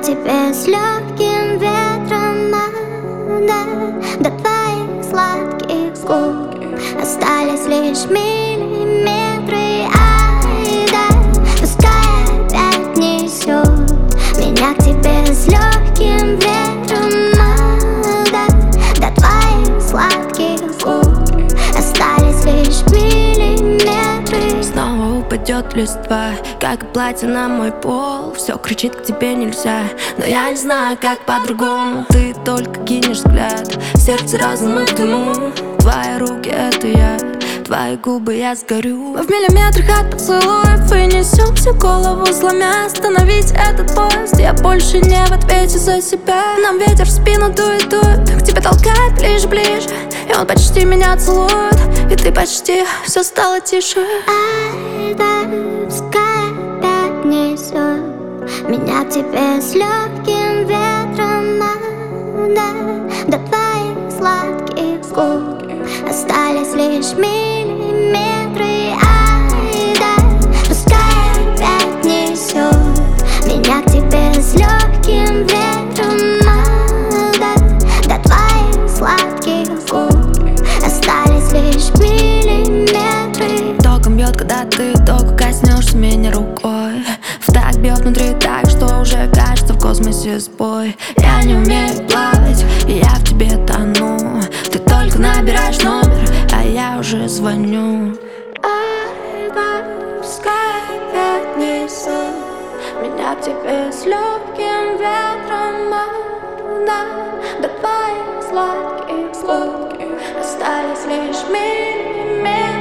тебе с легким ветром надо. До твоих сладких губ остались лишь миллиметры. Ай, да, пускай опять несет меня к тебе с легким ветром надо. До твоих сладких губ остались лишь миллиметры. Снова упадет листва, как и платье на мой пол. Все кричит, к тебе нельзя, но я не знаю, как по-другому. Ты только кинешь взгляд, сердце разум в дыму. Твои руки — это я, твои губы — я сгорю. Мы в миллиметрах от поцелуев и несемся, голову сломя. Остановить этот поезд, я больше не в ответе за себя. Нам ветер в спину дует, дует, к тебе толкает ближе, ближе. И он почти меня целует, и ты почти, все стало тише. Ай, да, пускай опять несет меня к тебе с легким ветром надо. До твоих сладких губ остались лишь миллиметры. Ай, да, пускай опять несет меня к тебе с легким ветром надо. До твоих сладких губ остались лишь миллиметры. Током бьет, когда ты только коснешься меня рукой. В так бьет внутри так, что уже кажется в космосе сбой. Я не умею плавать, и я в тебе тону. Ты только набираешь номер, а я уже звоню. Ай, да, пускай опять несет меня к тебе с легким ветром надо. До твоих сладких губ остались лишь миллиметры.